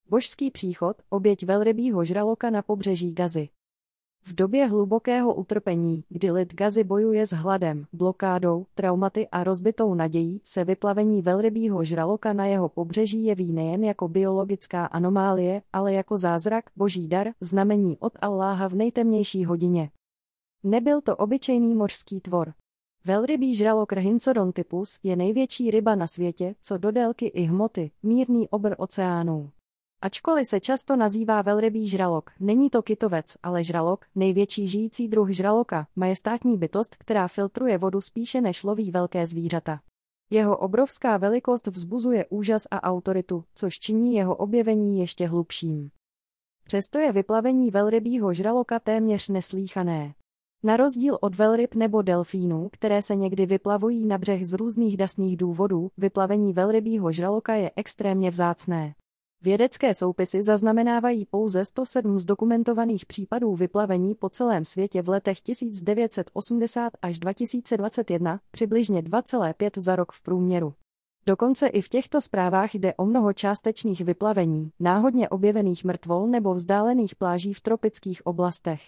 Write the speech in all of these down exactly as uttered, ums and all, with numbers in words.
Božský příchod, oběť velrybího žraloka na pobřeží Gazy. V době hlubokého utrpení, kdy lid Gazy bojuje s hladem, blokádou, traumaty a rozbitou nadějí, se vyplavení velrybího žraloka na jeho pobřeží jeví nejen jako biologická anomálie, ale jako zázrak, boží dar, znamení od Alláha v nejtemnější hodině. Nebyl to obyčejný mořský tvor. Velrybí žralok Rhinchodontypus je největší ryba na světě, co do délky i hmoty, mírný obr oceánů. Ačkoliv se často nazývá velrybí žralok, není to kytovec, ale žralok, největší žijící druh žraloka, majestátní bytost, která filtruje vodu spíše než loví velké zvířata. Jeho obrovská velikost vzbuzuje úžas a autoritu, což činí jeho objevení ještě hlubším. Přesto je vyplavení velrybího žraloka téměř neslýchané. Na rozdíl od velryb nebo delfínů, které se někdy vyplavují na břeh z různých dasných důvodů, vyplavení velrybího žraloka je extrémně vzácné. Vědecké soupisy zaznamenávají pouze sto sedm zdokumentovaných případů vyplavení po celém světě v letech tisíc devět set osmdesát až dva tisíce dvacet jedna, přibližně dva celé pět za rok v průměru. Dokonce i v těchto zprávách jde o mnoho částečných vyplavení, náhodně objevených mrtvol nebo vzdálených pláží v tropických oblastech.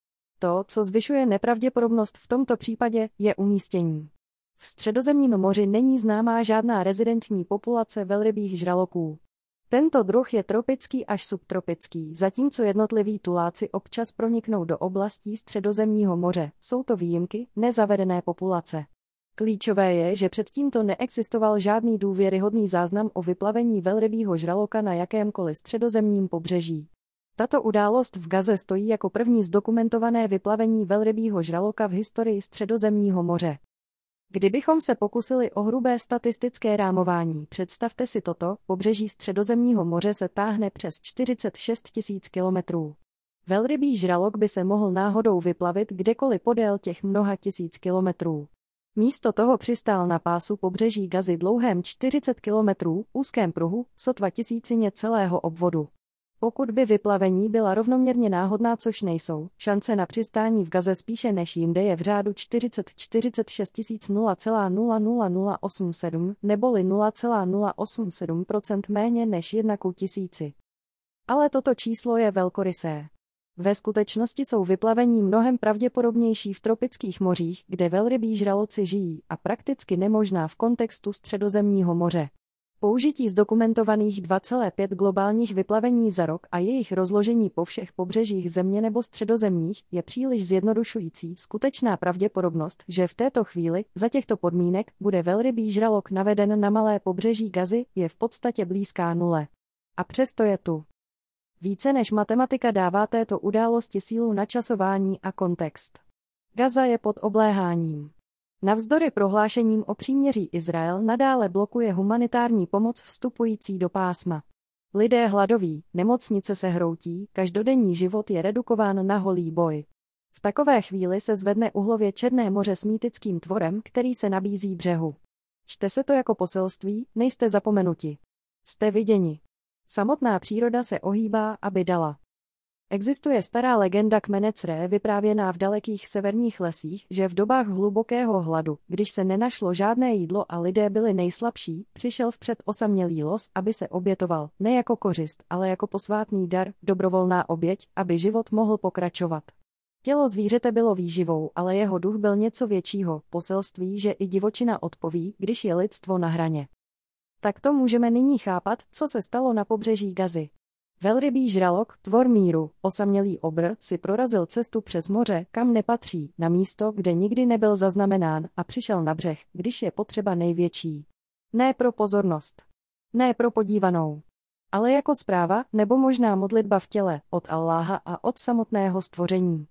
To, co zvyšuje nepravděpodobnost v tomto případě, je umístění. V Středozemním moři není známá žádná rezidentní populace velrybích žraloků. Tento druh je tropický až subtropický, zatímco jednotliví tuláci občas proniknou do oblastí Středozemního moře, jsou to výjimky, nezavedené populace. Klíčové je, že před tímto neexistoval žádný důvěryhodný záznam o vyplavení velrybího žraloka na jakémkoliv středozemním pobřeží. Tato událost v Gaze stojí jako první zdokumentované vyplavení velrybího žraloka v historii Středozemního moře. Kdybychom se pokusili o hrubé statistické rámování, představte si toto, pobřeží Středozemního moře se táhne přes čtyřicet šest tisíc kilometrů. Velrybí žralok by se mohl náhodou vyplavit kdekoliv podél těch mnoha tisíc kilometrů. Místo toho přistál na pásu pobřeží Gazy dlouhém čtyřicet kilometrů, úzkém pruhu, sotva tisícině celého obvodu. Pokud by vyplavení byla rovnoměrně náhodná, což nejsou, šance na přistání v Gaze spíše než jinde je v řádu čtyřicet až čtyřicet šest tisíc nula celá nula nula nula osm sedm neboli nula celá nula osm sedm procenta méně než jedna ku tisíci. Ale toto číslo je velkorysé. Ve skutečnosti jsou vyplavení mnohem pravděpodobnější v tropických mořích, kde velrybí žraloci žijí, a prakticky nemožná v kontextu Středozemního moře. Použití zdokumentovaných dva celé pět globálních vyplavení za rok a jejich rozložení po všech pobřežích země nebo středozemních je příliš zjednodušující. Skutečná pravděpodobnost, že v této chvíli, za těchto podmínek, bude velrybí žralok naveden na malé pobřeží Gazy, je v podstatě blízká nule. A přesto je tu. Více než matematika dává této události sílu načasování a kontext. Gaza je pod obléháním. Navzdory prohlášením o příměří Izrael nadále blokuje humanitární pomoc vstupující do pásma. Lidé hladoví, nemocnice se hroutí, každodenní život je redukován na holý boj. V takové chvíli se zvedne uhlově Černé moře s mýtickým tvorem, který se nabízí břehu. Čte se to jako poselství, nejste zapomenuti. Jste viděni. Samotná příroda se ohýbá, aby dala. Existuje stará legenda kmene Cré vyprávěná v dalekých severních lesích, že v dobách hlubokého hladu, když se nenašlo žádné jídlo a lidé byli nejslabší, přišel vpřed osamělý los, aby se obětoval, ne jako kořist, ale jako posvátný dar, dobrovolná oběť, aby život mohl pokračovat. Tělo zvířete bylo výživou, ale jeho duch byl něco většího, poselství, že i divočina odpoví, když je lidstvo na hraně. Takto můžeme nyní chápat, co se stalo na pobřeží Gazy. Velrybí žralok, tvor míru, osamělý obr, si prorazil cestu přes moře, kam nepatří, na místo, kde nikdy nebyl zaznamenán, a přišel na břeh, když je potřeba největší. Ne pro pozornost. Ne pro podívanou. Ale jako zpráva, nebo možná modlitba v těle, od Alláha a od samotného stvoření.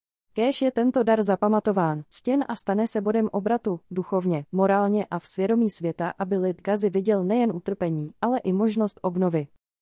Kéž je tento dar zapamatován, ctěn a stane se bodem obratu, duchovně, morálně a v svědomí světa, aby lid Gazy viděl nejen utrpení, ale i možnost obnovy.